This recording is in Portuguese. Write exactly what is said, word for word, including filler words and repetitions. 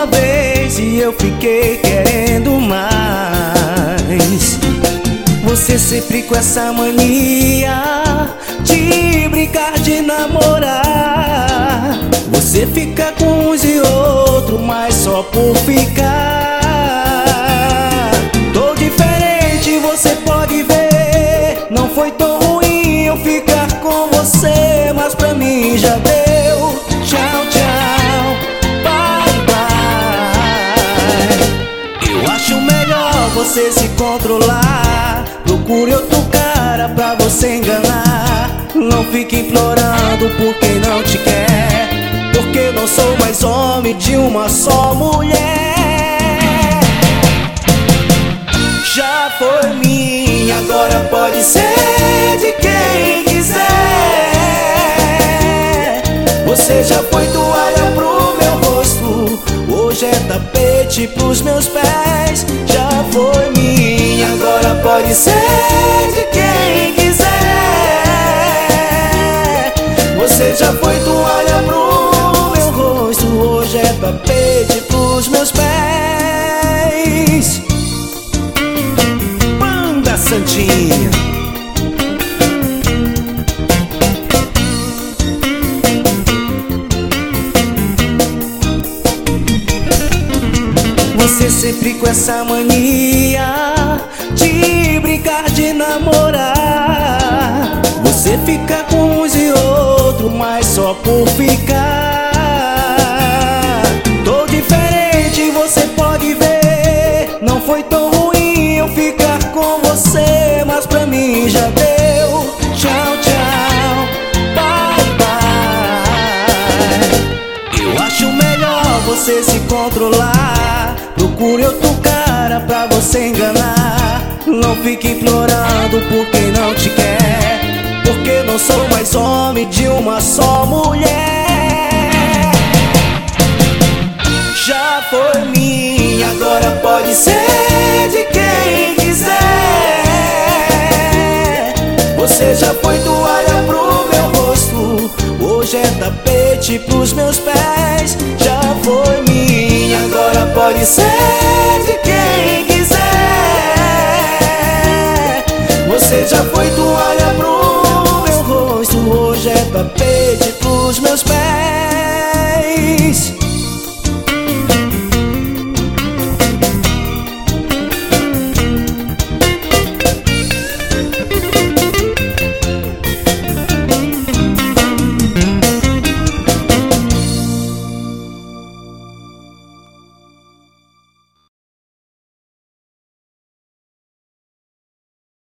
uma vez e eu fiquei querendo mais. Você sempre com essa mania de brincar, de namorar. Você fica com uns e outros, mas só por ficar. Tô diferente, você pode ver. Não foi tão ruim eu ficar com você, mas pra mim já deu. Tchau, tchau, bye, bye. Eu acho melhor você se controlar. Procure outro cara pra você enganar. Não fique implorando por quem não te quer, porque não sou mais homem de uma só mulher. Já foi minha, agora pode ser de quem quiser. Você já foi toalha pro meu rosto, hoje é tapete pros meus pés. Já foi minha, agora pode ser de quem quiser. Você já foi toalha pro meu rosto, hoje é tapete pros meus pés. Banda Santinha. Você sempre com essa mania de brincar, de namorar. Você fica com uns e outros, mas só por ficar. Tô diferente, você pode ver. Não foi tão ruim eu ficar com você, mas pra mim já deu. Tchau, tchau, bye, bye. Eu acho melhor você se controlar. Procure outro cara pra você enganar. Não fique implorando por quem não te quer, porque não sou mais homem de uma só mulher. Já foi minha, agora pode ser de quem quiser. Você já foi toalha pro meu rosto, hoje é tapete pros meus pés. Já foi minha, agora pode ser de quem quiser. Você já foi toalha pro meu rosto, hoje é tapete pros meus pés.